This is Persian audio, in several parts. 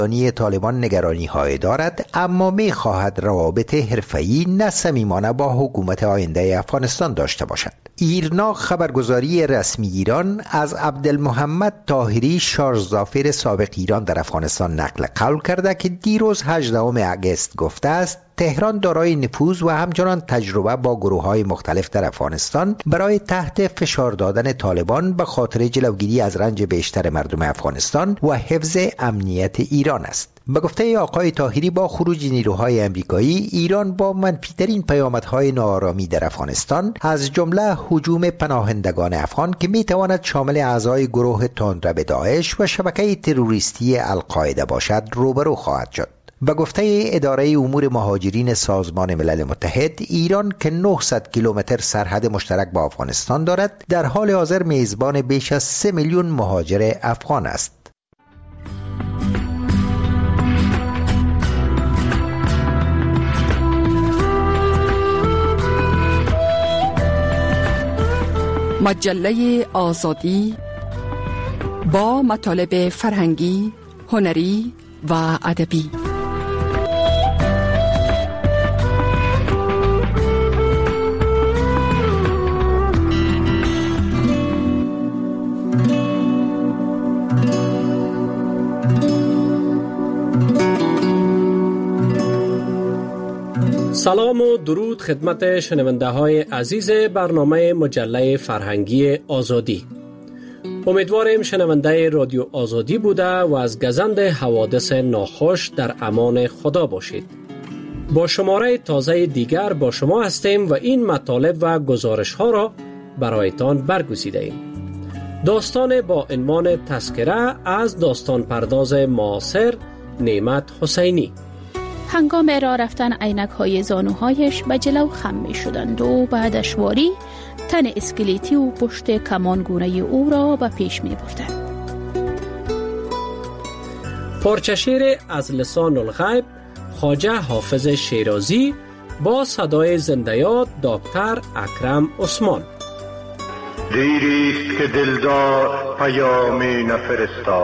طالبان نگرانی‌های دارد، اما می‌خواهد روابط حرفه‌ای نه صمیمانه با حکومت آینده افغانستان داشته باشد. ایرنا خبرگزاری رسمی ایران از عبدالمحمد طاهری شارژظافر سابق ایران در افغانستان نقل قول کرده که دیروز 18 اگست گفته است تهران دارای نفوذ و همچنان تجربه با گروه‌های مختلف در افغانستان برای تحت فشار دادن طالبان به خاطر جلوگیری از رنج بیشتر مردم افغانستان و حفظ امنیت ایران است. به گفته آقای طاهری با خروج نیروهای امریکایی، ایران با منفی‌ترین پیامدهای ناآرامی در افغانستان از جمله هجوم پناهندگان افغان که میتواند شامل اعضای گروه تندرو داعش و شبکه تروریستی القاعده باشد روبرو خواهد شد. به گفته اداره امور مهاجرین سازمان ملل متحد، ایران که 900 کیلومتر سرحد مشترک با افغانستان دارد، در حال حاضر میزبان بیش از 3 میلیون مهاجر افغان است. مجله آزادی با مطالب فرهنگی، هنری و ادبی. سلام و درود خدمت شنونده های عزیز برنامه مجله فرهنگی آزادی. امیدواریم شنونده رادیو آزادی بوده و از گزند حوادث ناخوش در امان خدا باشید. با شماره تازه دیگر با شما هستیم و این مطالب و گزارش ها را برایتان برگزیده ایم. داستان با عنوان تذکره از داستان پرداز معاصر نعمت حسینی. هنگام راه رفتن عینک‌های زانوهایش به جلو خم می‌شدند و بعد اشواری تن اسکلیتی و پشت کمانگونه او را به پیش می‌بردند. پارچه‌شعر از لسان الغیب خواجه حافظ شیرازی با صدای زنده یاد دکتر اکرم عثمان. دیریست که دلدار پیامی نفرستاد،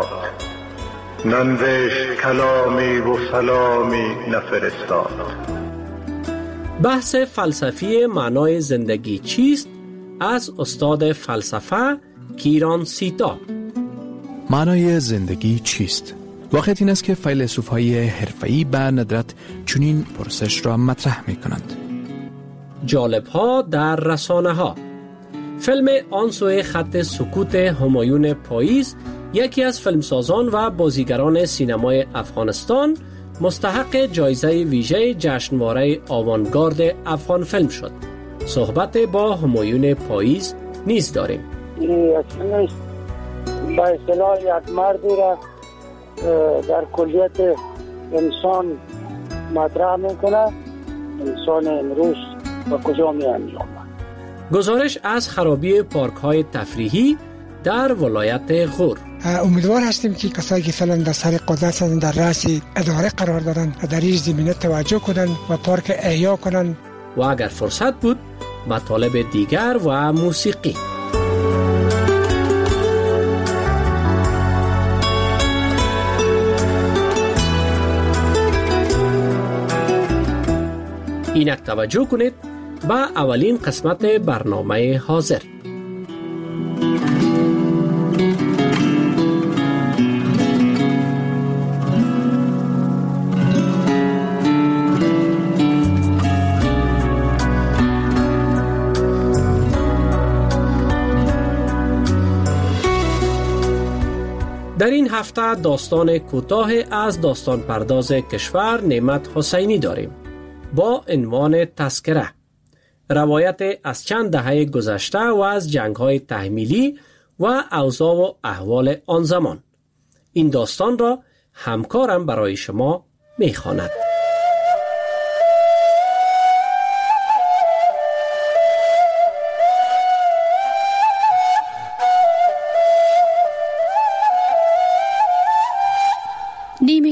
ننوشت کلامی و سلامی نفرستاد. بحث فلسفی معنای زندگی چیست از استاد فلسفه کیران سیتا. معنای زندگی چیست؟ واقعیت این است که فیلسوف‌های حرفه‌ای به ندرت چنین پرسش را مطرح می‌کنند. جالب‌ها در رسانه‌ها. فیلم آن سوی خط سکوت همایون پاییز یکی از فیلمسازان و بازیگران سینمای افغانستان مستحق جایزه ویژه جشنواره آوانگارد افغان فیلم شد. صحبت با همایون پاییز نیز داریم. اصلا با اصطلاح یک مردی را در کلیت انسان مطرح میکنه. انسان امروز و کجا می انجامد. گزارش از خرابی پارک های تفریحی در ولایت غور. امیدوار هستیم که کسایی که فعلا در سر قدرت هستند در رأس اداره قرار دارند و در این زمینه توجه کنند و پارک احیا کنند و اگر فرصت بود مطالب دیگر و موسیقی. اینک توجه کنید با اولین قسمت برنامه حاضر. در این هفته داستان کوتاه از داستان پرداز کشور نعمت حسینی داریم با عنوان تذکره. روایت از چند دهه گذشته و از جنگ‌های تحمیلی و اوضاع و احوال آن زمان. این داستان را همکارم برای شما می‌خواند. نیمه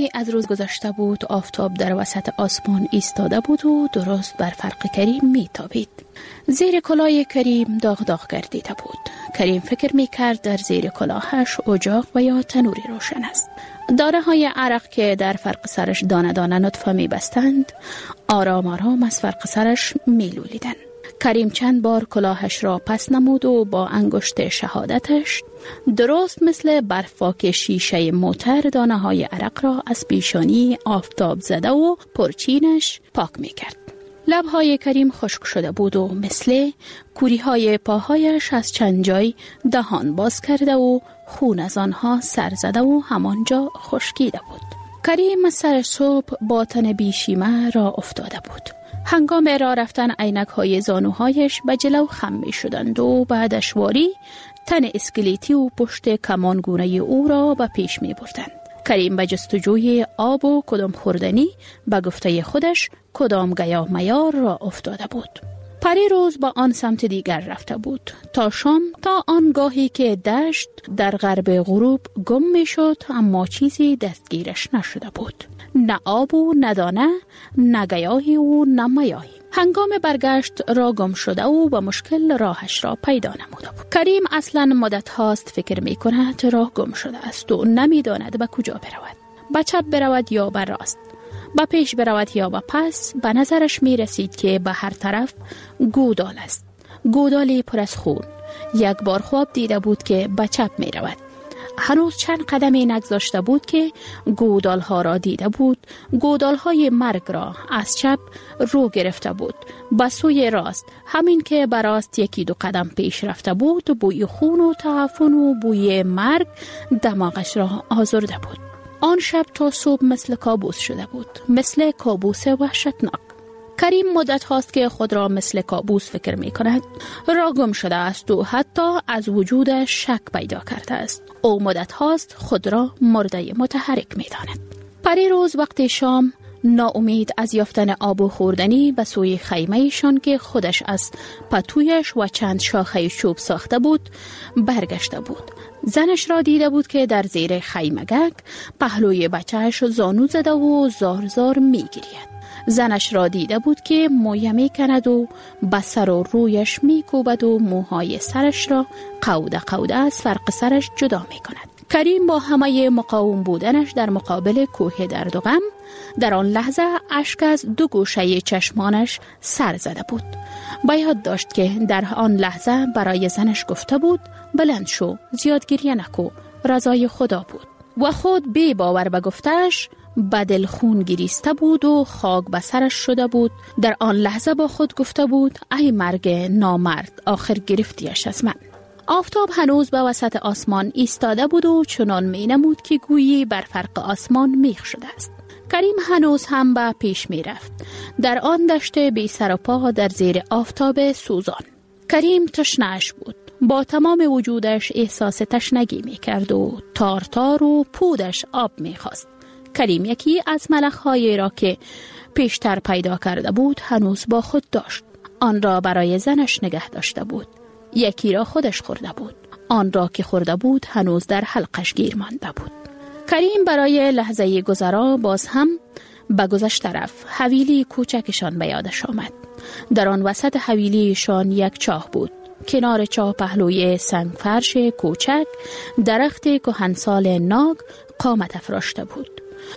نیمه از روز گذشته بود. آفتاب در وسط آسمان ایستاده بود و درست بر فرق کریم میتابید. زیر کلاه کریم داغ داغ گردیده بود. کریم فکر میکرد در زیر کلاهش اجاق و یا تنوری روشن است. دانه های عرق که در فرق سرش دانه دانه نطفه میبستند آرام آرام از فرق سرش میلولیدند. کریم چند بار کلاهش را پس نمود و با انگشت شهادتش درست مثل برفاک شیشه موتر دانه های عرق را از پیشانی آفتاب زده و پرچینش پاک میکرد. لبهای کریم خشک شده بود و مثل کوری های پاهایش از چند جای دهان باز کرده و خون از آنها سر زده و همانجا خشکیده بود. کریم سر صبح با تن بیشیمه را افتاده بود. هنگام راه رفتن عینک های زانوهایش به جلو خم می شدند و بعد اشواری تن اسکلیتی و پشت کمانگونه او را به پیش می بردند. کریم به جستجوی آب و کدام خوردنی به گفته خودش کدام گیاه میار را افتاده بود. پری روز با آن سمت دیگر رفته بود تا شام، تا آنگاهی که دشت در غرب غروب گم می شد اما چیزی دستگیرش نشده بود. نه آب و نه دانه، نه گیاهی و نه میاهی. هنگام برگشت را گم شده و با مشکل راهش را پیدا نموده بود. کریم اصلا مدت هاست فکر می کند راه گم شده است و نمی داند به کجا برود. به چپ برود یا به راست، به پیش برود یا به پس. به نظرش می رسید که به هر طرف گودال است، گودالی پر از خون. یک بار خواب دیده بود که به چپ می رود. هنوز چند قدمی نگذاشته بود که گودال ها را دیده بود. گودال های مرگ را از چپ رو گرفته بود به سوی راست. همین که به راست یکی دو قدم پیش رفته بود بوی خون و تعفن و بوی مرگ دماغش را آزرده بود. آن شب تا صبح مثل کابوس شده بود، مثل کابوس وحشتناک. کریم مدت هاست که خود را مثل کابوس فکر می کند. را گم شده است و حتی از وجودش شک پیدا کرده است. او مدت هاست خود را مرده متحرک می داند. پری روز وقت شام ناامید از یافتن آب و خوردنی به سوی خیمه‌شان که خودش از پتویش و چند شاخه چوب ساخته بود برگشته بود. زنش را دیده بود که در زیر خیمگک پهلوی بچهش زانو زده و زار زار می گرید. زنش را دیده بود که مویه می کند و به سر و رویش می کوبد و موهای سرش را قوده قوده از فرق سرش جدا می کند. کریم با همه مقاوم بودنش در مقابل کوه درد و غم در آن لحظه اشک از دو گوشه چشمانش سر زده بود. باید داشت که در آن لحظه برای زنش گفته بود بلند شو، زیاد گریه نکو، رضای خدا بود. و خود بی باور به گفتش بدل خون گریسته بود و خاک به سرش شده بود. در آن لحظه با خود گفته بود ای مرگ نامرد، آخر گرفتیش از من. آفتاب هنوز به وسط آسمان ایستاده بود و چنان می نمود که گویی بر فرق آسمان میخ شده است. کریم هنوز هم به پیش می رفت در آن دشت بی سر و پا در زیر آفتاب سوزان. کریم تشنه‌اش بود. با تمام وجودش احساس تشنگی می کرد و تار تار و پودش آب می خواست. کریم یکی از ملخ‌هایی را که پیشتر پیدا کرده بود هنوز با خود داشت. آن را برای زنش نگه داشته بود. یکی را خودش خورده بود. آن را که خورده بود هنوز در حلقش گیر مانده بود. کریم برای لحظه گذرا باز هم به گذشته رفت. حویلی کوچکشان به یادش آمد. در آن وسط حویلیشان یک چاه بود. کنار چاه پهلوی سنگ فرش کوچک درخت کهنسال ناگ قامت افراشته بود.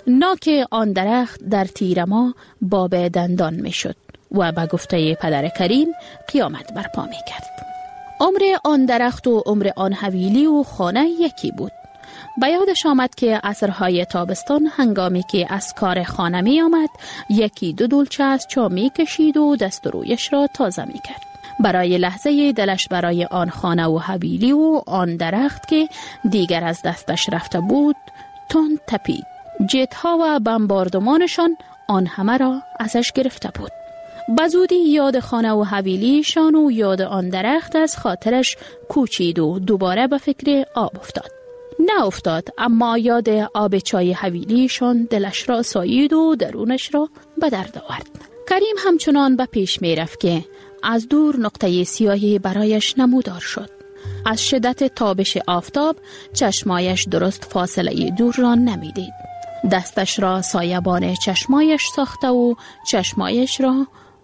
ناک آن درخت در تیر ما باب دندان می شد و به گفته پدر کریم قیامت برپا می کرد. عمر آن درخت و عمر آن حویلی و خانه یکی بود. به یادش آمد که عصرهای تابستان هنگامی که از کار خانه می آمد یکی دو دولچه از چا می کشید و دست و رویش را تازه می کرد. برای لحظه دلش برای آن خانه و حویلی و آن درخت که دیگر از دستش رفته بود تند تپید. جتها و بمباردمانشان آن همه را ازش گرفته بود. بزودی یاد خانه و حویلیشان و یاد آن درخت از خاطرش کوچید و دوباره به فکر آب افتاد. نه افتاد، اما یاد آب چای حویلیشان دلش را سایید و درونش را به درد آورد. کریم همچنان به پیش می رفت که از دور نقطه سیاهی برایش نمودار شد. از شدت تابش آفتاب چشمایش درست فاصله دور را نمی دید. دستش را سایبان چشمایش ساخته و چشمایش را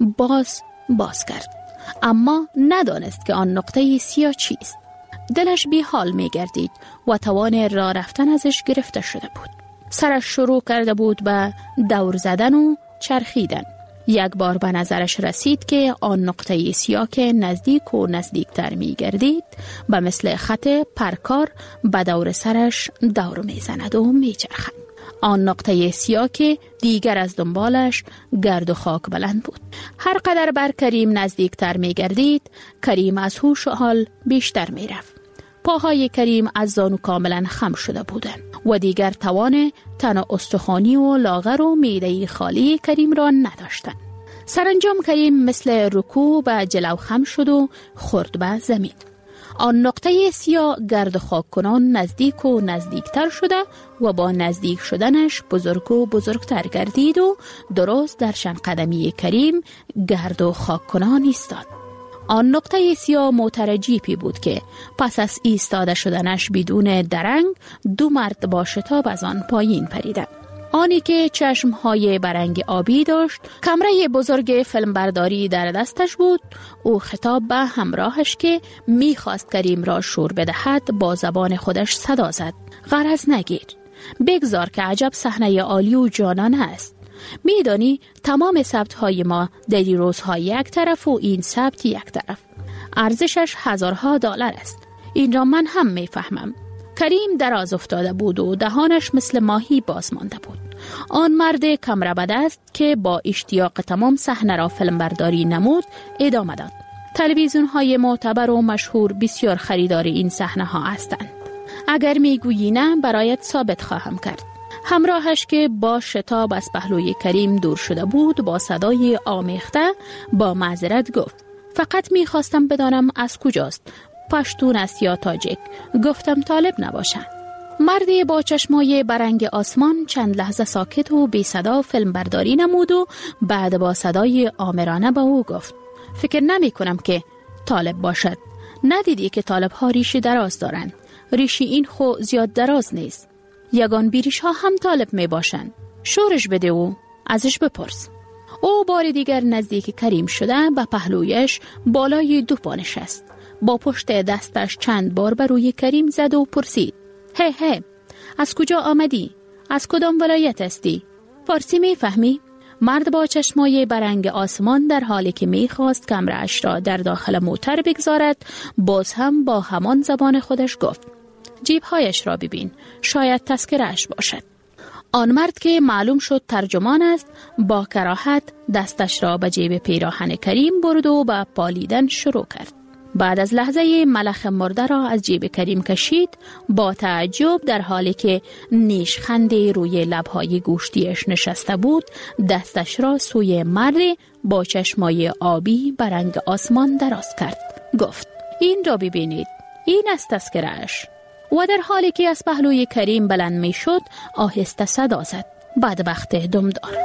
باز کرد. اما ندانست که آن نقطه سیاه چیست. دلش بی حال می گردید و توان راه رفتن ازش گرفته شده بود. سرش شروع کرده بود به دور زدن و چرخیدن. یک بار به نظرش رسید که آن نقطه سیاه که نزدیک و نزدیکتر می گردید به مثل خط پرکار به دور سرش دور می زند و می چرخد. آن نقطه سیاه که دیگر از دنبالش گرد و خاک بلند بود. هر قدر بر کریم نزدیکتر می گردید، کریم از هوش و حال بیشتر می رفت. پاهای کریم از زانو کاملا خم شده بودند و دیگر توان تن استخوانی و لاغر و معده خالی کریم را نداشتند. سرانجام کریم مثل رکوع به جلو خم شد و خورد به زمین. آن نقطه سیاه گرد خاک کنان نزدیک و نزدیکتر شده و با نزدیک شدنش بزرگ و بزرگتر گردید و درست در شن قدمی کریم گرد و خاک کنان ایستاد. آن نقطه سیاه موتر جیپی بود که پس از ایستاده شدنش بدون درنگ 2 مرد با شتاب از آن پایین پریدند. آنی که چشمهای برنگ آبی داشت، کمره بزرگ فیلمبرداری در دستش بود. او خطاب به همراهش که میخواست کریم را شور بدهد با زبان خودش صدا زد: غرض نگیر، بگذار که عجب صحنه عالی و جانانه است. میدانی تمام ثبت‌های ما در روزها یک طرف و این ثبت یک طرف. ارزشش $1000 است. این را من هم میفهمم. کریم دراز افتاده بود و دهانش مثل ماهی باز مانده بود. آن مرد کمره به دست که با اشتیاق تمام صحنه را فیلم برداری نمود ادامه داد: تلویزیون های معتبر و مشهور بسیار خریدار این صحنه ها هستند. اگر میگویی نه برایت ثابت خواهم کرد. همراهش که با شتاب از پهلوی کریم دور شده بود با صدای آمیخته با معذرت گفت: فقط میخواستم بدانم از کجاست، پشتون است یا تاجیک؟ گفتم طالب نباشند. مردی با چشمای برنگ آسمان چند لحظه ساکت و بی صدا فیلم برداری نمود و بعد با صدای آمرانه به او گفت: فکر نمی کنم که طالب باشد. ندیدی که طالب ها ریشی دراز دارند؟ ریشی این خو زیاد دراز نیست. یگان بیریش ها هم طالب می باشند. شورش بده و ازش بپرس. او بار دیگر نزدیک کریم شده به پهلویش بالای 2 پا نشست. با پشت دستش چند بار بر روی کریم زد و پرسید: هی از کجا آمدی؟ از کدام ولایت هستی؟ فارسی می فهمی؟ مرد با چشمای برنگ آسمان در حالی که می خواست کمره‌اش را در داخل موتر بگذارد باز هم با همان زبان خودش گفت: جیبهایش را ببین، شاید تذکره‌اش باشد. آن مرد که معلوم شد ترجمان است با کراهت دستش را به جیب پیراهن کریم برد و به پالیدن شروع کرد. بعد از لحظه ملخ مرده را از جیب کریم کشید. با تعجب در حالی که نیشخند روی لبهای گوشتیش نشسته بود دستش را سوی مرد با چشمای آبی برنگ آسمان دراز کرد. گفت: این را ببینید، این است تذکره‌اش. و در حالی که از پهلوی کریم بلند می شد آهسته صدا زد: بدبخت دمدار.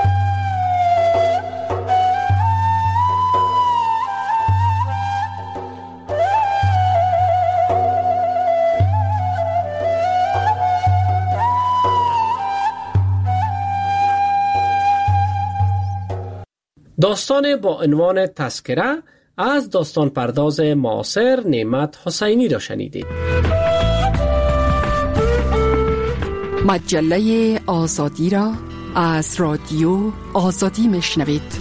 داستان با عنوان تذکره از داستان پرداز معاصر نعمت حسینی را شنیدید. مجله آزادی را از رادیو آزادی میشنوید.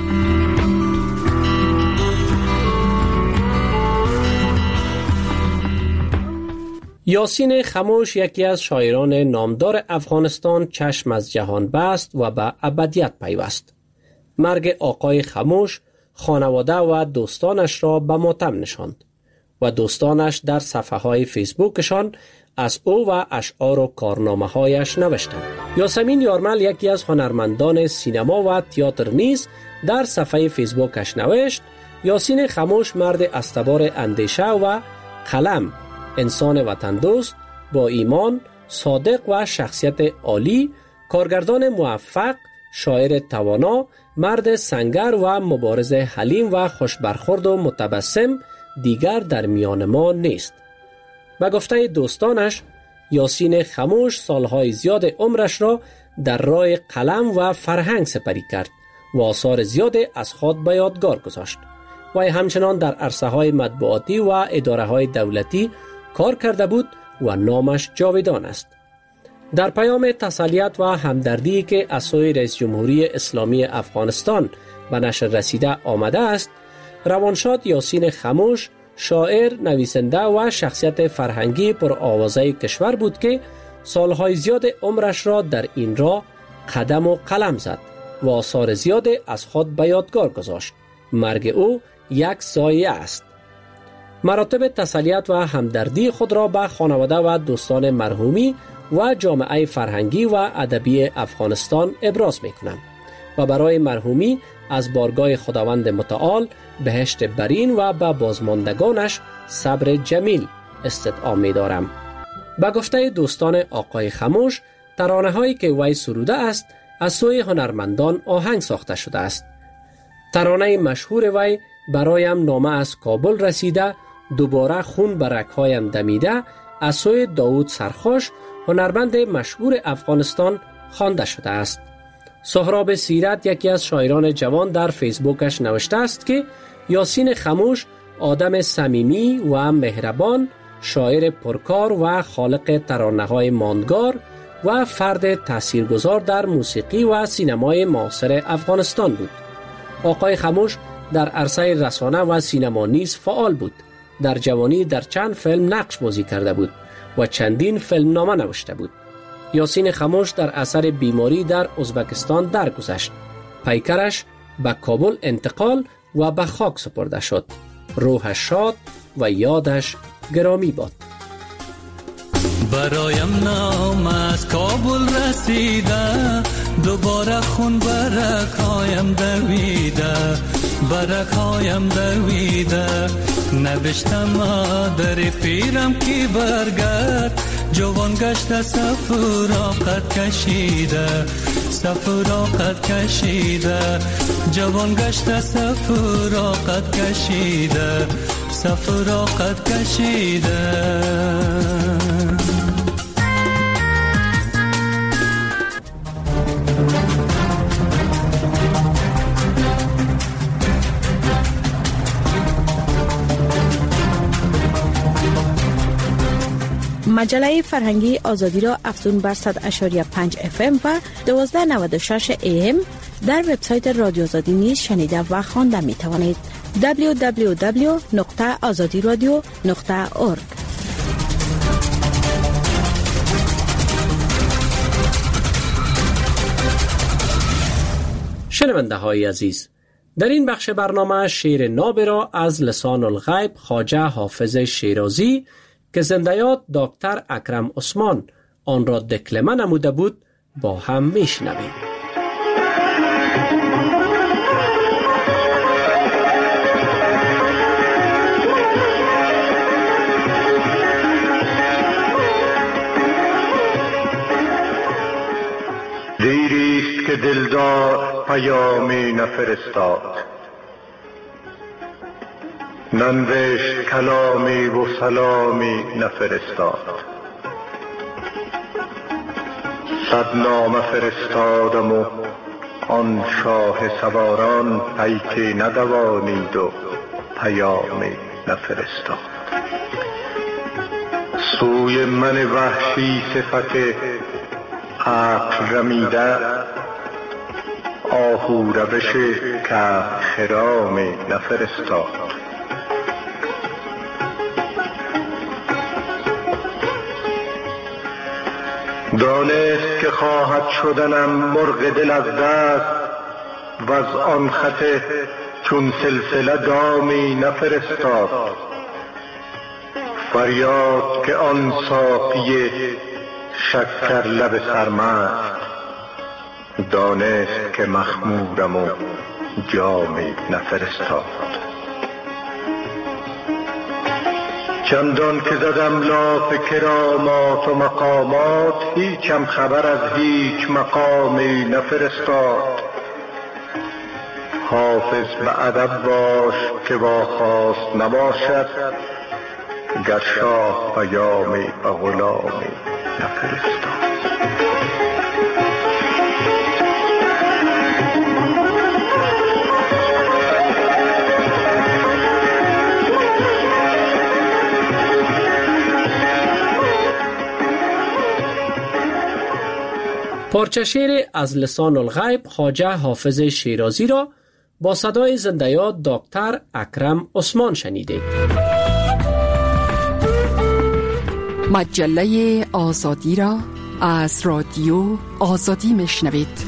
یاسین خموش یکی از شاعران نامدار افغانستان چشم از جهان بست و به ابدیت پیوست. مرگ آقای خموش خانواده و دوستانش را به ماتم نشاند و دوستانش در صفحه های فیسبوکشان از او و اشعار و کارنامه هایش نوشتند. یاسمین یارمل یکی از هنرمندان سینما و تئاتر نیز در صفحه فیسبوکش نوشت: یاسین خموش مرد استوار اندیشه و قلم، انسان وطن دوست با ایمان، صادق و شخصیت عالی، کارگردان موفق، شاعر توانا، مرد سنگر و مبارز حلیم و خوشبرخورد و متبسم دیگر در میان ما نیست. به گفته دوستانش یاسین خموش سالهای زیاد عمرش را در راه قلم و فرهنگ سپری کرد و آثار زیاد از خود به یادگار گذاشت. وی همچنان در عرصه‌های مطبوعاتی و اداره‌های دولتی کار کرده بود و نامش جاودان است. در پیام تسلیت و همدردی که از سوی رئیس جمهوری اسلامی افغانستان به نشر رسیده آمده است، روانشاد یاسین خموش شاعر، نویسنده و شخصیت فرهنگی پرآوازه کشور بود که سالهای زیاد عمرش را در این راه قدم و قلم زد و آثار زیاد از خود به یادگار گذاشت. مرگ او یک ضایعه است. مراتب تسلیت و همدردی خود را به خانواده و دوستان مرحومی و جامعه فرهنگی و ادبی افغانستان ابراز می‌کنم و برای مرحومی از بارگاه خداوند متعال بهشت برین و به بازماندگانش صبر جمیل استدعا می‌دارم. به گفته دوستان آقای خموش، ترانه‌هایی که وی سروده است از سوی هنرمندان آهنگ ساخته شده است. ترانه مشهور وی برایم نامه از کابل رسیده، دوباره خون بر رگ‌هایم دمیده از سوی داوود سرخوش، هنرمند مشهور افغانستان خوانده شده است. سهراب سیرت، یکی از شاعران جوان، در فیسبوکش نوشته است که یاسین خموش آدم صمیمی و مهربان، شاعر پرکار و خالق ترانه‌های ماندگار و فرد تاثیرگذار در موسیقی و سینمای معاصر افغانستان بود. آقای خموش در عرصه رسانه و سینما نیز فعال بود. در جوانی در چند فیلم نقش بازی کرده بود و چندین فیلم نامه نوشته بود. یاسین خموش در اثر بیماری در ازبکستان درگذشت. پیکرش به کابل انتقال و به خاک سپرده شد. روحش شاد و یادش گرامی باد. برایم نام از کابل رسیده، دوباره خون برکایم دویده، برکایم دویده. نوشتم مادر پیرم کی برگرد، جوان گشته سفراقت کشیده، سفراقت کشیده. جوان گشته سفراقت کشیده، سفراقت کشیده. مجله فرهنگی آزادی را افزون بر 100.5 FM و 1296 AM در وبسایت رادیو آزادی نیز شنیده و خوانده می توانید. www.azadiradio.org. شنونده های عزیز، در این بخش برنامه شعر ناب را از لسان الغیب خواجه حافظ شیرازی که زنده‌یاد دکتر اکرم عثمان آن را دکلمه نموده بود با هم میشنویم. دیریست که دلدار پیامی نفرستاد، ننوشت کلامی و سلامی نفرستاد. صد نامه فرستادم و آن شاه سواران پیکی ندوانید و پیامی نفرستاد. سوی من وحشی صفت عقل رمیده، آهو روش که خرامی نفرستاد. دانست که خواهد شدنم مرغ دل از دست، و از آن خط چون سلسله دامی نفرستاد. فریاد که آن ساقی شکر لب سرمست، دانست که مخمورم و جامی نفرستاد. چندان که زدم لاف کرامات و مقامات، هیچم خبر از هیچ مقامی نفرستاد. حافظ به ادب باش که با خواست نباشد، گر شاه پیامی و غلامی نفرستاد. پارچه شعر از لسان الغیب خواجه حافظ شیرازی را با صدای زنده یاد دکتر اکرم عثمان شنیدید. مجله آزادی را از رادیو آزادی میشنوید.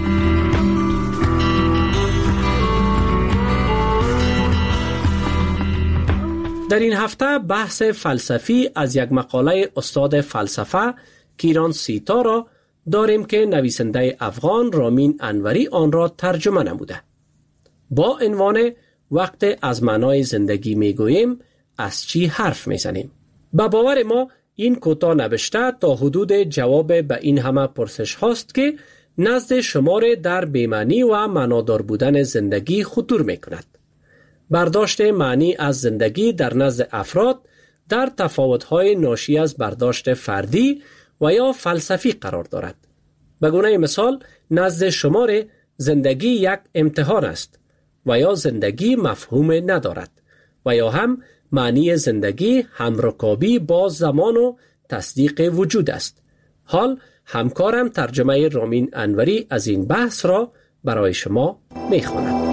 در این هفته بحث فلسفی از یک مقاله استاد فلسفه کیران سیتا را داریم که نویسنده افغان رامین انوری آن را ترجمه نموده. با عنوان وقت از معنای زندگی میگوییم از چی حرف میزنیم. به باور ما این کوتاه نوشته تا حدود جواب به این همه پرسش هاست که نزد شمار در بی‌معنی و معنادار بودن زندگی خطور میکند. برداشت معنی از زندگی در نزد افراد در تفاوت‌های ناشی از برداشت فردی و یا فلسفی قرار دارد. به گونه مثال نزد شمار زندگی یک امتحان است و یا زندگی مفهوم ندارد و یا هم معنی زندگی همرکابی با زمان و تصدیق وجود است. حال همکارم ترجمه رامین انوری از این بحث را برای شما میخواند.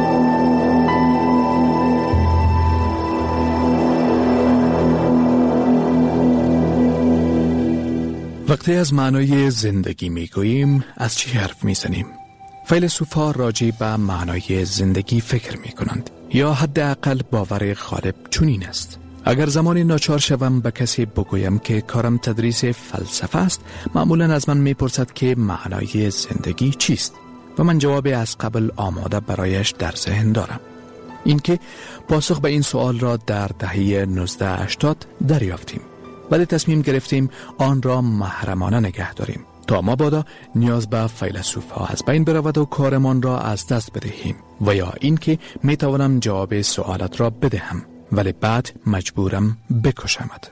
وقتی از معنای زندگی میگوییم از چی حرف میزنیم؟ فیلسوفا راجع به معنای زندگی فکر میکنند یا حداقل باور غالب چنین است. اگر زمانی ناچار شوم به کسی بگویم که کارم تدریس فلسفه است، معمولا از من میپرسد که معنای زندگی چیست و من جواب از قبل آماده برایش در ذهن دارم. اینکه پاسخ به این سوال را در دهه 1980 دریافتیم، ولی تصمیم گرفتیم آن را محرمانه نگه داریم تا مبادا نیاز به فیلسوفا از بین برود و کارمان را از دست بدهیم و یا اینکه میتوانم جواب سوالات را بدهم ولی بعد مجبورم بکشمت.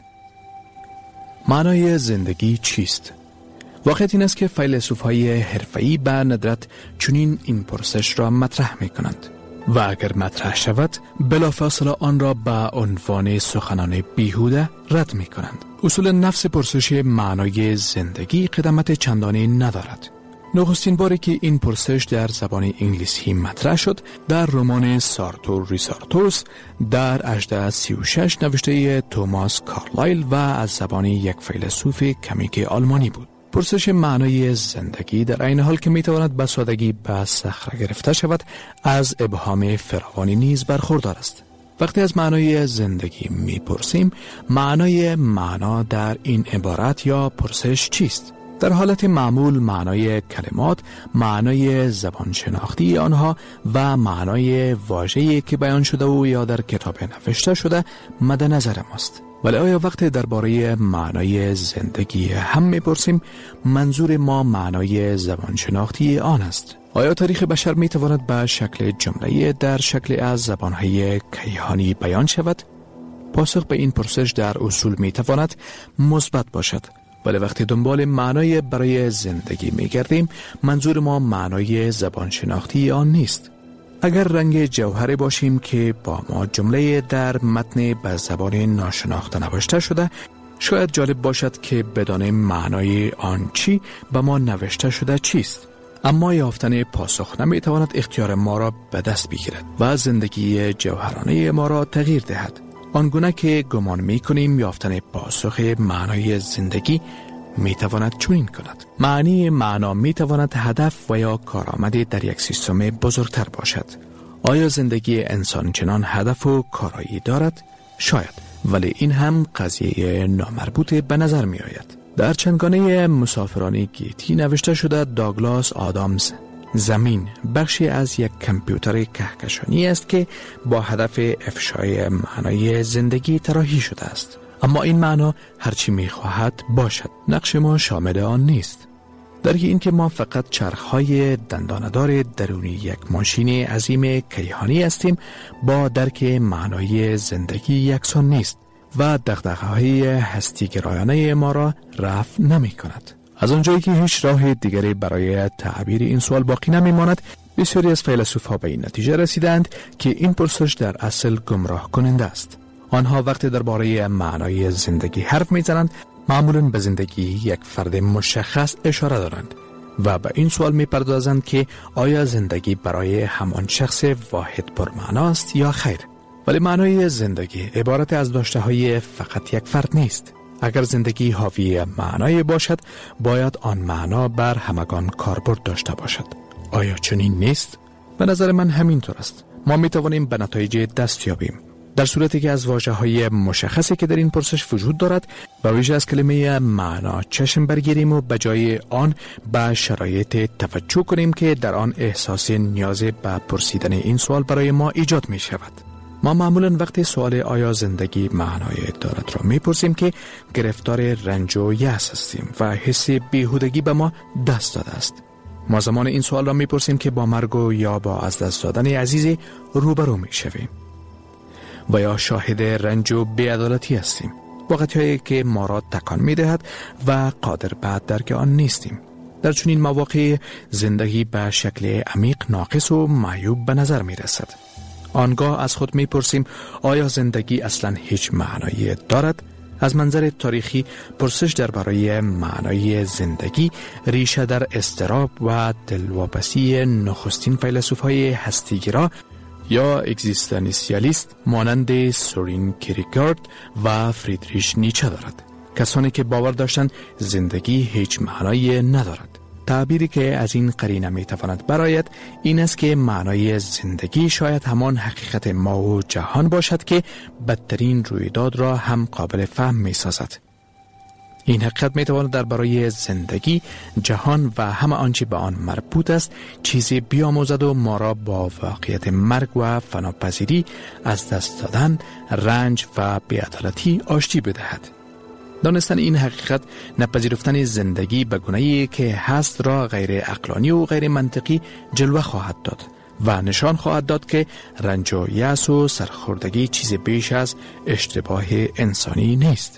معنای زندگی چیست؟ واقعیت این است که فیلسوفای حرفه‌ای به ندرت چنین این پرسش را مطرح میکنند و اگر مطرح شود بلافاصله آن را به عنوان سخنان بیهوده رد می کنند. اصول نفس پرسش معنای زندگی قدمت چندانی ندارد. نخستین باری که این پرسش در زبان انگلیسی مطرح شد در رمان سارتور ریسارتورس در 1836 نوشته توماس کارلایل و از زبان یک فیلسوف کمیک آلمانی بود. پرسش معنای زندگی در عین حال که میتواند به سادگی به صخره گرفته شود از ابهام فراوانی نیز برخوردار است. وقتی از معنای زندگی میپرسیم معنا در این عبارت یا پرسش چیست؟ در حالت معمول معنای کلمات، معنای زبان شناختی آنها و معنای واژه‌ای که بیان شده و یا در کتاب نوشته شده مد نظر ماست. ولی آیا وقتی درباره معنای زندگی هم میپرسیم منظور ما معنای زبان شناختی آن است؟ آیا تاریخ بشر میتواند به شکل جمله‌ای در شکل از زبانهای کیهانی بیان شود؟ پاسخ به این پرسش در اصول میتواند مثبت باشد، ولی وقتی دنبال معنای برای زندگی میگردیم منظور ما معنای زبان شناختی آن نیست. اگر رنگ جوهری باشیم که با ما جمله در متن به زبان ناشناخته نوشته شده، شاید جالب باشد که بدانیم معنای آن چی به ما نوشته شده چیست. اما یافتن پاسخ نمیتواند اختیار ما را به دست بگیرد و زندگی جوهرانه ما را تغییر دهد. آنگونه که گمان میکنیم یافتن پاسخ معنای زندگی میتواند چنین کند. معنی معنا میتواند هدف و یا کارآمد در یک سیستم بزرگتر باشد. آیا زندگی انسان چنان هدف و کارایی دارد؟ شاید، ولی این هم قضیه نامربوط به نظر می آید. در چندگانه مسافران گیتی نوشته شده داگلاس آدامز زمین بخشی از یک کامپیوتر کهکشانی است که با هدف افشای معنای زندگی طراحی شده است. اما این معنا هرچی می‌خواهد باشد، نقش ما شامل آن نیست. در این که ما فقط چرخ‌های دنداندار درونی یک ماشین عظیم کیهانی هستیم با درک معنای زندگی یکسان نیست و دغدغه‌های هستی گرایانه ما را رفع نمی کند. از آنجایی که هیچ راه دیگری برای تعبیر این سوال باقی نمی ماند، بسیاری از فیلسوف‌ها به این نتیجه رسیدند که این پرسش در اصل گمراه کننده است. آنها وقتی درباره معنای زندگی حرف می‌زنند، معمولاً به زندگی یک فرد مشخص اشاره دارند و به این سوال می‌پردازند که آیا زندگی برای همان شخص واحد پرمعنا است یا خیر. ولی معنای زندگی عبارت از داشته‌های فقط یک فرد نیست. اگر زندگی حاوی معنای باشد، باید آن معنا بر همگان کاربرد داشته باشد. آیا چنین نیست؟ به نظر من همینطور است. ما می‌توانیم به نتایج دست یابیم در صورتی که از واژه‌های مشخصی که در این پرسش وجود دارد و ویژه از کلمه معنا چشم برگیریم و به جای آن به شرایط توجه کنیم که در آن احساس نیاز به پرسیدن این سوال برای ما ایجاد می شود. ما معمولا وقتی سوال آیا زندگی معنای دارد را میپرسیم که گرفتار رنج و یأس هستیم و حس بیهودگی به ما دست داده است. ما زمان این سوال را میپرسیم که با مرگ و یا با از دست دادن عزیزی روبرو میشویم و یا شاهد رنج و بی‌عدالتی هستیم، وقتی‌هایی که ما را تکان می‌دهد و قادر به درک آن نیستیم. در چنین مواقع زندگی به شکل عمیق ناقص و معیوب به نظر می‌رسد. آنگاه از خود می‌پرسیم آیا زندگی اصلاً هیچ معنایی دارد؟ از منظر تاریخی پرسش درباره معنای زندگی ریشه در اضطراب و دلواپسی نخستین فیلسوف‌های هستی‌گرا یا اگزیستانسیالیست مانند سورین کیرکگارد و فریدریش نیچه دارد. کسانی که باور داشتند زندگی هیچ معنایی ندارد. تعبیری که از این قرینه میتواند برآید این است که معنای زندگی شاید همان حقیقت ما و جهان باشد که بدترین رویداد را هم قابل فهم میسازد. این حقیقت میتواند درباره زندگی، جهان و همه آنچه به آن مربوط است چیزی بیاموزد و ما را با واقعیت مرگ و فناپذیری، از دست دادن، رنج و بی‌عدالتی آشتی بدهد. دانستن این حقیقت نپذیرفتن زندگی به گونه‌ای که هست را غیر عقلانی و غیر منطقی جلوه خواهد داد و نشان خواهد داد که رنج و یأس و سرخوردگی چیز بیش از اشتباه انسانی نیست.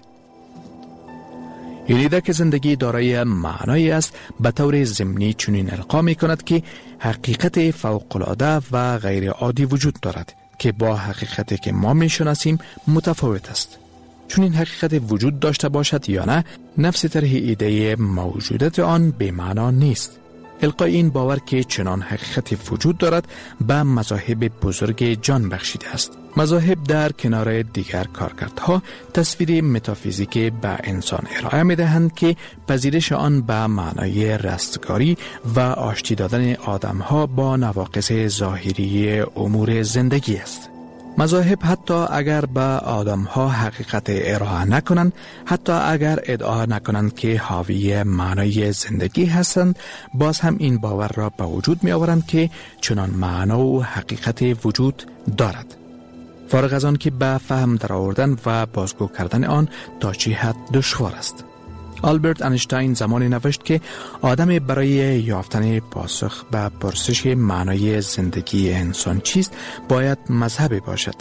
این ایده که زندگی دارای معنایی است به طور ضمنی چنین القا می کند که حقیقت فوق‌العاده و غیر عادی وجود دارد که با حقیقتی که ما می شناسیم متفاوت است. چون این حقیقت وجود داشته باشد یا نه، نفس طرح ایده موجودیت آن به معنا نیست. القای این باور که چنان حقیقتی وجود دارد به مذاهب بزرگ جان بخشیده است. مذاهب در کنار دیگر کارکردها تصویر متافیزیک به انسان ارائه می دهند که پذیرش آن به معنای رستگاری و آشتی دادن آدمها با نواقص ظاهری امور زندگی است. مذاهب حتی اگر به آدمها حقیقت ارائه نکنند، حتی اگر ادعا نکنند که حاوی معنای زندگی هستند، باز هم این باور را به وجود می آورند که چنان معنا و حقیقت وجود دارد. فارغ از آن که به فهم درآوردن و بازگو کردن آن تا چه حد دشوار است. آلبرت اینشتین زمانی نوشت که آدم برای یافتن پاسخ به پرسش معنای زندگی انسان چیست باید مذهبی باشد.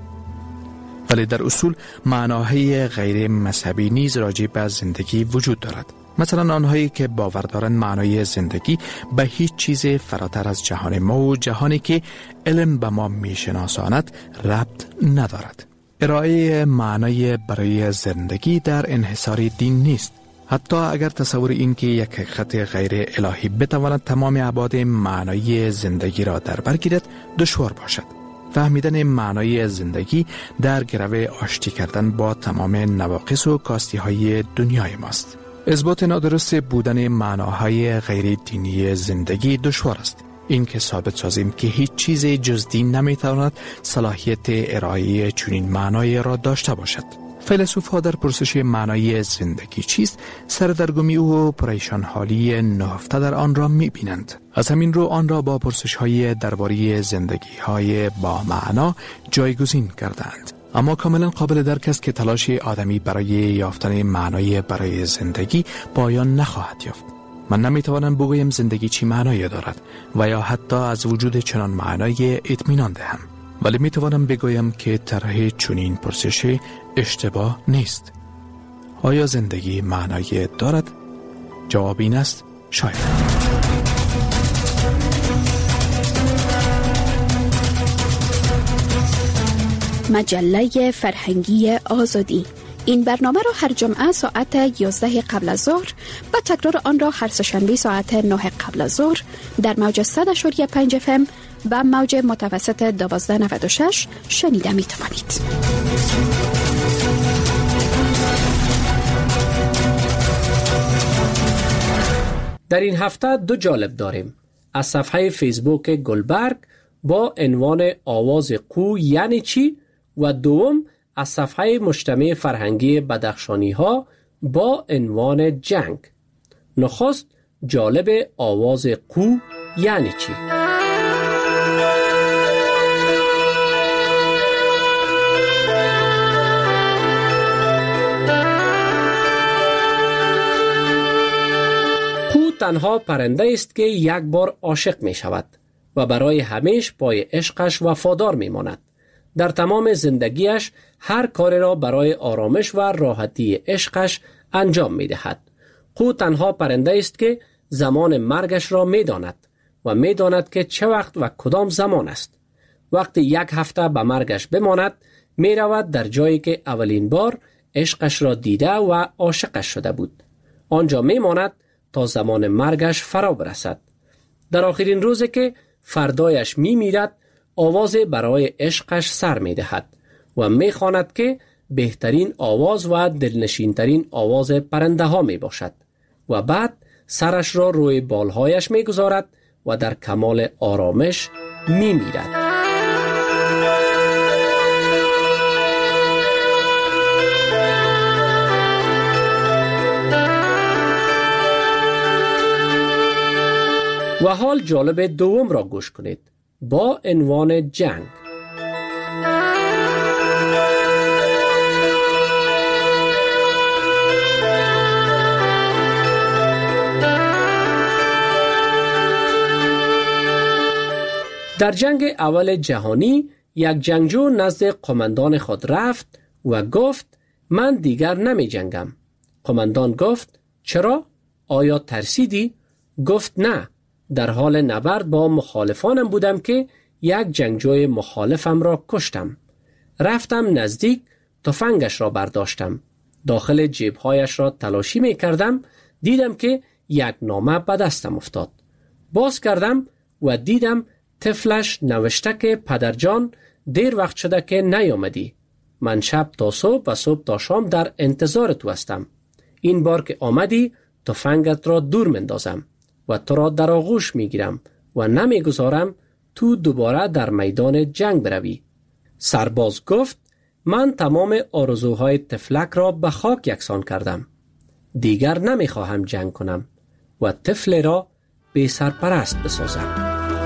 ولی در اصول معناهای غیر مذهبی نیز راجع به زندگی وجود دارد. مثلا آنهایی که باور دارند معنای زندگی به هیچ چیز فراتر از جهان ما و جهانی که علم به ما میشناساند ربط ندارد. ارائه معنای برای زندگی در انحصار دین نیست. حتی اگر تصور این که یک حقیقت غیر الهی بتواند تمام ابعاد معنای زندگی را در بر گیرد دشوار باشد. فهمیدن معنای زندگی در گرو آشتی کردن با تمام نواقص و کاستی های دنیای ماست. اثبات نادرست بودن معناهای غیر دینی زندگی دشوار است. این که ثابت سازیم که هیچ چیز جز دین نمیتواند صلاحیت ارائه چنین معنایی را داشته باشد. فیلسوف‌ها در پرسش معنای زندگی چیست سردرگمی و پریشان حالی نهفته در آن را می‌بینند. از همین رو آن را با پرسش‌های درباره زندگی‌های با معنا جایگزین کردند. اما کاملا قابل درک است که تلاش آدمی برای یافتن معنای برای زندگی پایان نخواهد یافت. من نمیتوانم بگویم زندگی چی معنایی دارد و یا حتی از وجود چنان معنای اطمینان دهم. ولی می توانم بگویم که طرح چنین پرسشی اشتباه نیست. آیا زندگی معنایی دارد؟ جواب این است شاید. مجله فرهنگی آزادی. این برنامه را هر جمعه ساعت 11 قبل از ظهر و تکرار آن را هر سه‌شنبه ساعت 9 قبل از ظهر در موج 100.5 FM و موج متوسط 1296 شنیده می توانید. در این هفته دو جالب داریم. از صفحه فیسبوک گلبرگ با عنوان آواز قو یعنی چی و دوم از صفحه مجتمع فرهنگی بدخشانی ها با عنوان جنگ. نخست جالب آواز قو یعنی چی؟ قو تنها پرنده است که یک بار عاشق می شود و برای همیشه پای عشقش وفادار می ماند. در تمام زندگیش هر کاری را برای آرامش و راحتی عشقش انجام می دهد. قو تنها پرنده است که زمان مرگش را می داند و می داند که چه وقت و کدام زمان است. وقتی یک هفته به مرگش بماند می رود در جایی که اولین بار عشقش را دیده و عاشقش شده بود. آنجا می ماند تا زمان مرگش فرا برسد. در آخرین روزی که فردایش می میرد آواز برای عشقش سر می دهد و می خواند که بهترین آواز و دلنشینترین آواز پرنده ها می باشد و بعد سرش را روی بالهایش می گذارد و در کمال آرامش می میرد. و حال جالب دوم را گوش کنید با عنوان جنگ. در جنگ اول جهانی یک جنگجو نزد قماندان خود رفت و گفت من دیگر نمی جنگم. قماندان گفت چرا؟ آیا ترسیدی؟ گفت نه. در حال نبرد با مخالفانم بودم که یک جنگجوی مخالفم را کشتم. رفتم نزدیک، تفنگش را برداشتم. داخل جیبهایش را تلاشی می کردم. دیدم که یک نامه به دستم افتاد. باز کردم و دیدم طفلش نوشته که پدرجان دیر وقت شده که نیامدی. من شب تا صبح و صبح تا شام در انتظار تو هستم. این بار که آمدی تفنگت را دور مندازم و تو را در آغوش می گیرم و نمی گذارم تو دوباره در میدان جنگ بروی. سرباز گفت من تمام آرزوهای طفلک را به خاک یکسان کردم. دیگر نمی خواهم جنگ کنم و طفل را بی سرپرست بسازم.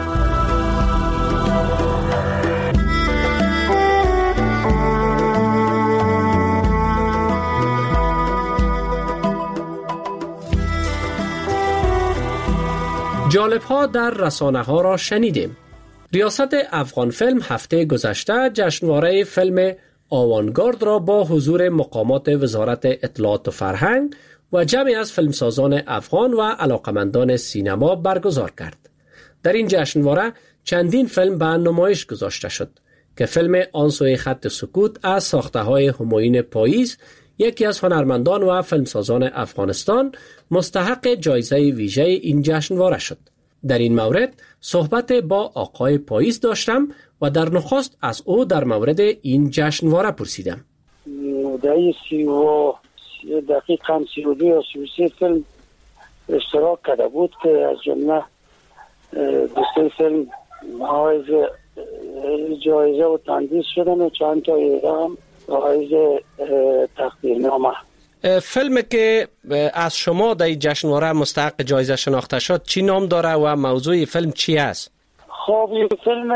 جالب ها در رسانه ها را شنیدیم. ریاست افغان فیلم هفته گذشته جشنواره فیلم آوانگارد را با حضور مقامات وزارت اطلاعات و فرهنگ و جمعی از فیلمسازان افغان و علاقمندان سینما برگزار کرد. در این جشنواره چندین فیلم به نمایش گذاشته شد که فیلم آن سوی خط سکوت از ساخته های همایون پاییز، یکی از هنرمندان و فیلمسازان افغانستان، مستحق جایزه ویژه این جشنواره شد. در این مورد صحبت با آقای پاییز داشتم و در نخست از او در مورد این جشنواره پرسیدم. در دقیقاً 32 یا 33 فیلم اشتراک کرده بود که از جمله دوسته فیلم جایزه و تندیس شدن و چند تا هم جایزه تقدیرنامه. فیلمی که از شما در جشنواره مستحق جایزه شناخته شد چی نام داره و موضوع فیلم چی است؟ خب این فیلم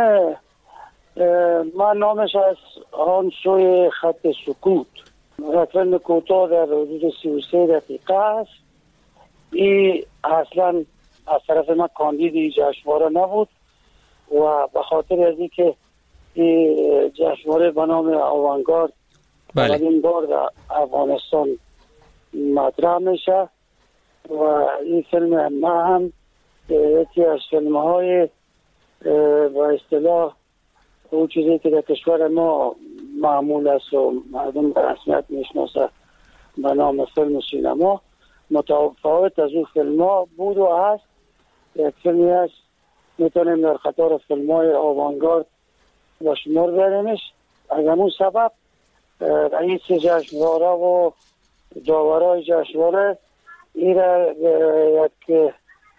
من نامش از آن سوی خط سکوت، فیلم کوتاه در حدود 33 دقیقه است. این اصلا از طرف من کاندید جشنواره نبود و به خاطر از اینکه این جشنواره به نام آوانگارد اولین بار در افغانستان مطرح میشه و این فیلم ما هم یکی از فیلم های با اصطلاح اون چیزی که در کشور ما معمول است و مردم به رسمیت میشناسه به نام فیلم و سینما، متفاوت از اون فیلم ها بود و هست. یک فیلمی هست میتونیم در خطار فیلم های آوانگارد با شمار بریمش. از همون سبب رئیس جشنواره و داورای جشنواره این را یک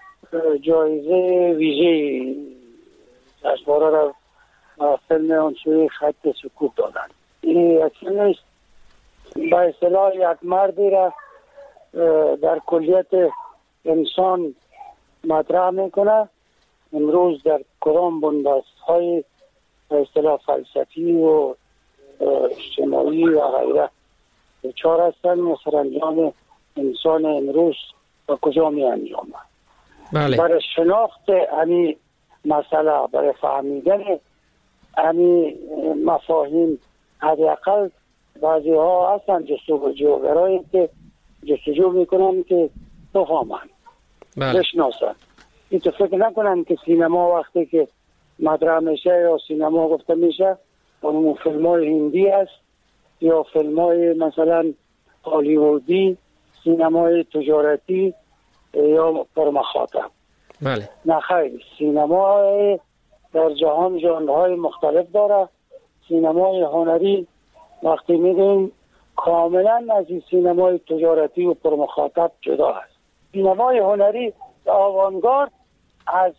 جایزه ویژه جشنواره را فیلم عنصری خط سکوت دادن. این یک فیلم است به اصطلاح یک مردی را در کلیت انسان مطرح میکنه. امروز در کدام بنبست های به اصطلاح فلسفی و اجتماعی و غیره دچار هستند و سرانجام انسان امروز و کجا می انجامه. بله. برای شناخت همین مسئله، برای فهمیدن همین مفاهیم، حداقل بعضی ها هستن جستجوگرایی که جستجو میکنن که بفهمن، بشناسن. این تو فکر نکنن که سینما وقتی که مطرح میشه یا سینما گفته میشه اون فیلم های هندی است یا فیلم های مثلا هالیوودی، سینمای تجارتی یا پرمخاطب. بله. نه خیر، سینما در جهان ژانرهای مختلف داره. سینمای هنری وقتی میگیم کاملا از این سینمای تجارتی و پرمخاطب جدا است. سینمای هنری آوانگارد از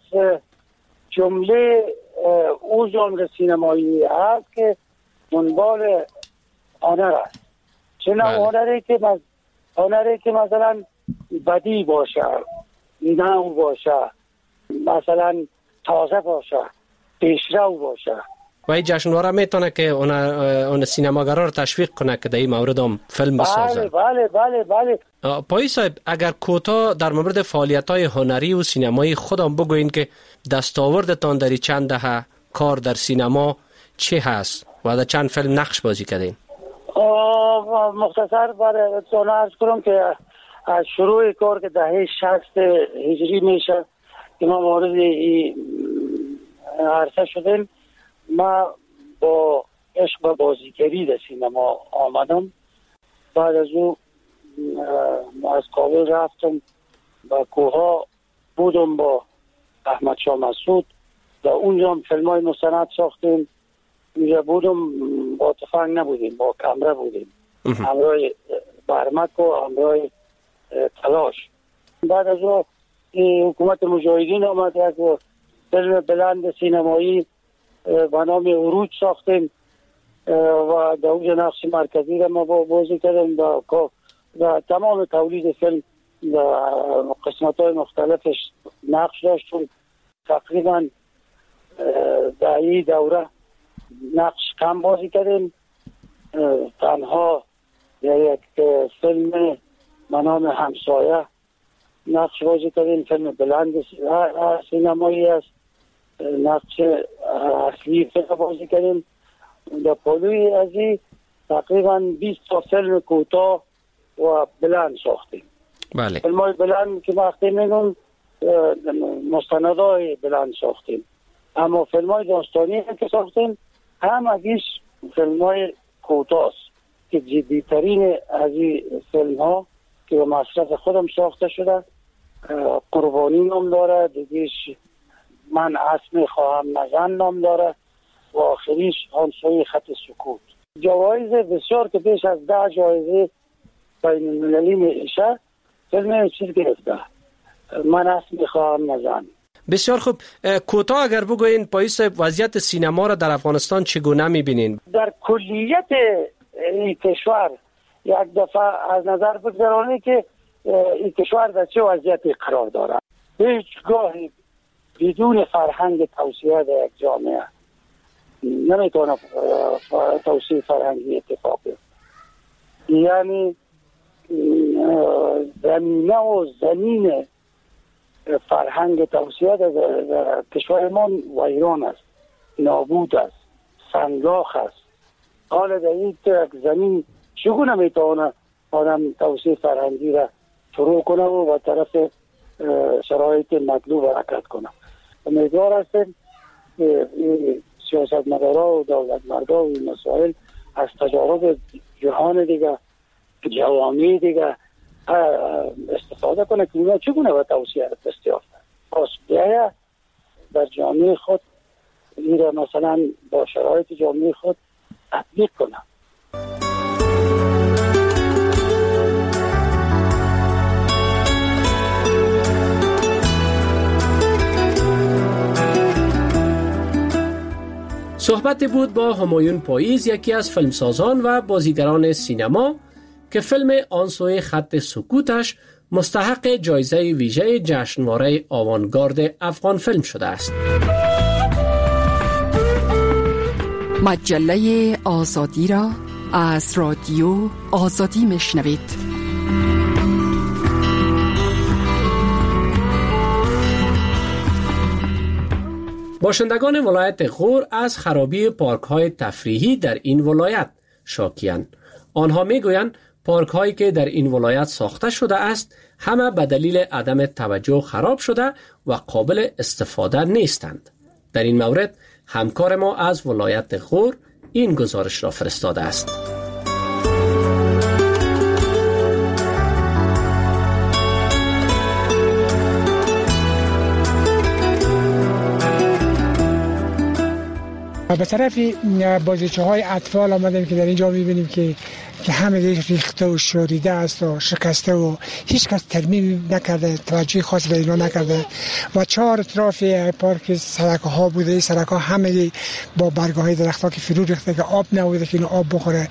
جمله او ژانر سینمایی است که دنبال هنر است. چه نوع هنری که مثلا بدی باشه، نو باشه، مثلا تازه باشه، پیشرو باشه. و این جشنواره میتونه که اون سینماگرا رو تشویق کنه که در این مورد هم فیلم بسازن. بله. پایی صاحب، اگر کوتاه در مورد فعالیت‌های هنری و سینمایی خودم بگوین که دستاوردتان در چند دهه کار در سینما چه هست و در چند فیلم نقش بازی کردین؟ مختصر براتون عرض کنم که از شروع کار که دهه 60 هجری میشه که ما وارد این عرصه شدیم، ما با عشق و بازیگری در سینما آمدم. بعد از او از کابل رفتم با کوها بودم با احمد شاه مسعود و اونجا فیلم های مستند ساختیم. اونجا بودم با تفنگ نبودیم، با کمره بودیم، همراه برمک و همراه تلاش. بعد از او حکومت مجاهدین آمد و فیلم بلند سینمایی به نام عروج ساختیم و در اونجا نقش مرکزی را ما بازی کردیم و تمام تولید فیلم و قسمت های مختلفش نقش داشتیم. تقریبا در این دوره نقش کم بازی کردیم. تنها یک فیلم به نام همسایه نقش بازی کردیم، فیلم بلند سینمایی است، نقش اصلی فیلم بازی کردیم. در پالوی از این تقریبا 20 تا فیلم کوتاه و بلند ساختیم. بله. فیلم های بلند که وقتی میگم مستندهای بلند ساختیم، اما فیلم های داستانی که ساختیم هم ازیش فیلم های کوتاه است که جدیترین از این فیلم ها که به مصرف خودم ساخته شده. قربانی نام داره، دیگهش من اسم خواهم نزن نام داره و آخریش عنصری خط سکوت. جوایز بسیار که بیش از 10 جایزه بین المللی میشه فیلم چیز گرفته، من اسم خواهم نزن. بسیار خوب. کوتاه اگر بگوین پاییس وضعیت سینما را در افغانستان چگونه میبینین؟ در کلیت این کشور یک دفعه از نظر بگذارید که این کشور در چه وضعیتی قرار داره. هیچگاهی بدون فرهنگ توسعه در یک جامعه نمیتونه توسعه فرهنگی اتفاق بیفته. یعنی زمینه و زمین فرهنگ توسعه در کشور ما ویران است، نابود است، سنگلاخ است. حالا در این زمین چگونه میتونه آدم توسعه فرهنگی را شروع کنه و طرف شرایط مطلوب حرکت کنه؟ امیدوار هستیم که سیاستمدارا و دولتمردا و این مسائل از تجارب جهان دیگه، جوامع دیگه استفاده کنه که اونا چگونه به توسعه دست یافتن. پس بیاید در جامعه خود این را مثلا با شرایط جامعه خود تطبیق کنه. صحبت بود با همایون پاییز، یکی از فیلمسازان و بازیگران سینما که فیلم آن سوی خط سکوتش مستحق جایزه ویژه جشنواره آوانگارد افغان فیلم شده است. مجله آزادی را از رادیو آزادی میشنوید. باشندگان ولایت غور از خرابی پارک‌های تفریحی در این ولایت شاکی‌اند. آنها می‌گویند پارک‌هایی که در این ولایت ساخته شده است همه به دلیل عدم توجه خراب شده و قابل استفاده نیستند. در این مورد همکار ما از ولایت غور این گزارش را فرستاده است. به طرف بازیچه‌های اطفال آمدیم که در اینجا می‌بینیم که همه ریخته و شوریده است و شکسته و هیچ کس ترمیم نکرده، توجه خاص به اینا نکرده و چهار اطراف پارک سرک‌ها بوده. سرک‌ها همه با برگ‌های درخت‌ها که فرو ریخته که آب نبوده که اینو آب بخوره،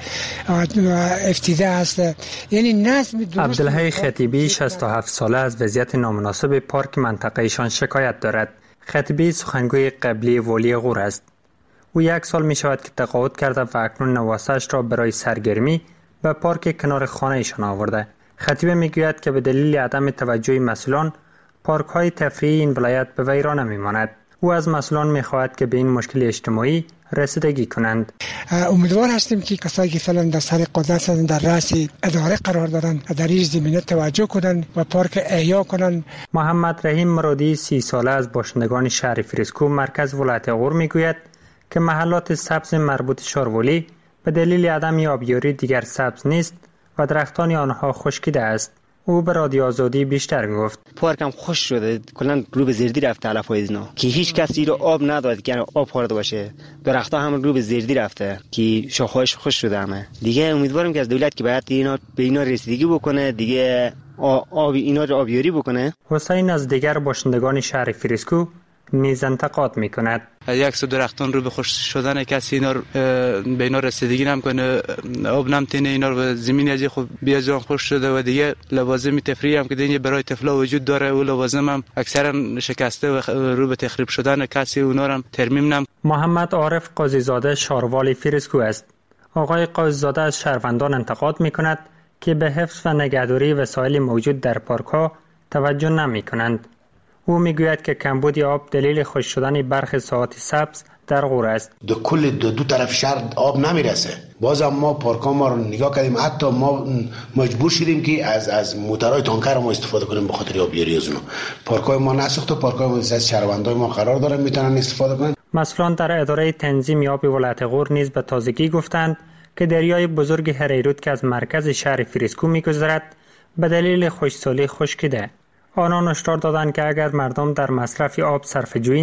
افتیده است. یعنی نظم درست. عبدالحی خطیبی 67 ساله از وضعیت نامناسب پارک منطقه‌شان شکایت دارد. خطیبی سخنگوی قبلی والی غور است. او 1 سال می شود که تقاعد کرده و اکنون نواسش را برای سرگرمی به پارک کنار خانه ایشان آورده. خطیب می گوید که به دلیل عدم توجه مسئولان پارک های تفریحی این ولایت به ویرانه می ماند. او از مسئولان می خواهد که به این مشکل اجتماعی رسیدگی کنند. امیدوار هستیم که کسایی که فعلا در سر قدرت در رأس اداره قرار دارند در این زمینه توجه کنند و پارک احیا کنند. محمد رحیم مرادی 30 ساله از باشندگان شهر فریسکو مرکز ولایت غور می گوید که محلات سبز مربوط شارولی به دلیل عدم آبیاری دیگر سبز نیست و درختان آنها خشکیده است. او به رادیو آزادی بیشتر گفت. پارک هم خشک شده، کلا رو به زردی رفته علف اینا که هیچ کسی رو آب نداد که آب خورده باشه. درخت‌ها هم رو به زردی رفته که شاخه‌هاش خشک شده همه. دیگه امیدوارم که از دولت که باید به اینا رسیدگی بکنه، دیگه آب اینا رو آبیاری بکنه. حسین از دیگر باشندگان شهر فریسکو نیز انتقاد میکند. 100 درختان رو به خشک شدن کسی اینا به اینا رسیدگی نمیکنه، آب نمیتونه اینا رو زمین از خود بیازان خشک شده و دیگه لوازم تفریحی هم که دیگه برای طفلا وجود داره و لوازم هم اکثرا شکسته و رو به تخریب شدن کسی اونا هم ترمیم نم. محمد عارف قاضیزاده شاروالی فریسکو است. آقای قاضیزاده از شهروندان انتقاد میکند که به حفظ و نگهداری وسایل موجود در پارک‌ها توجه نمیکنند. او میگوید که کمبود آب دلیل خشک شدن برخی ساحات سبز در غور است. دو طرف شهر آب نمیرسه. بازم ما پارک‌ها ما رو نگاه کردیم، حتی ما مجبور شدیم که از موتورهای تانکر ما استفاده کنیم به خاطر آبیاری از اونها. پارک‌های ما نسوخته، پارک‌های ما از شهروندای ما قرار داره میتونن استفاده کنن. مسئولان در اداره تنظیم آب ولایت غور نیز به تازگی گفتند که دریای بزرگ هریرود که از مرکز شهر فریسکو میگذرد به دلیل خشکسالی خشکیده. آنان هشدار دادند که اگر مردم در مصرف آب صرفه‌جویی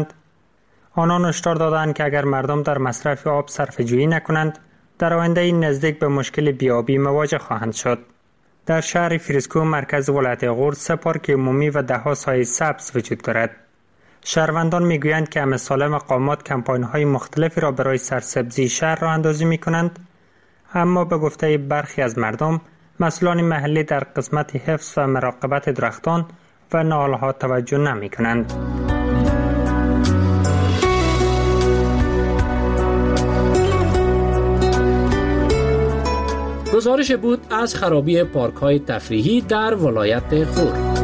نکنند، در آینده نزدیک به مشکل بیابی مواجه خواهند شد. در شهر فریسکو مرکز ولایت غور 3 پارک عمومی و 10 سایه سبز وجود دارد. شهروندان میگویند که امثال مقامات کمپاین‌های مختلفی را برای سرسبزی شهر راه اندازی می‌کنند، اما به گفته برخی از مردم مسئولان محلی در قسمت حفظ و مراقبت درختان و نهال‌ها توجه نمی‌کنند. گزارش بود از خرابی پارک‌های تفریحی در ولایت غور.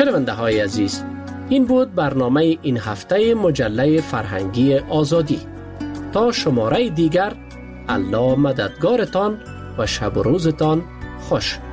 شنونده های عزیز، این بود برنامه این هفته مجله فرهنگی آزادی. تا شماره دیگر، الله مددگارتان و شب و روزتان خوش.